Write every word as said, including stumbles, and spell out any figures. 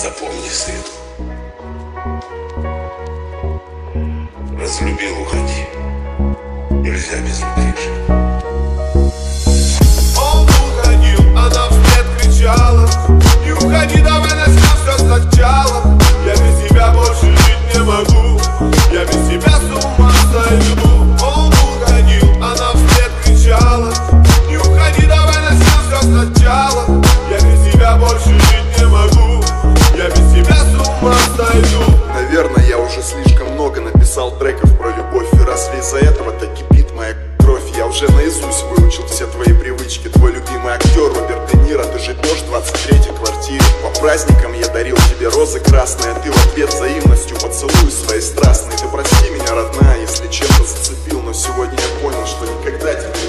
Запомни, сын, разлюбил, уходи, нельзя без любви жить. Он уходил, она вслед кричала: не уходи, давай начнем все сначала. Я без тебя больше жить не могу, я без тебя с ума сойду. Он уходил, она вслед кричала: не уходи, давай начнем все сначала. Я без тебя больше жить не могу, я без тебя с ума сойду. Наверное, я уже слишком много написал треков про любовь, и разве из-за этого так кипит моя кровь? Я уже наизусть выучил все твои привычки. Твой любимый актер Роберт Де Ниро. Ты живешь в двадцать третьей квартире. По праздникам я дарил тебе розы красные, а ты в ответ взаимностью поцелуй свои страстные. Ты прости меня, родная, если чем-то зацепил, но сегодня я понял, что никогда тебя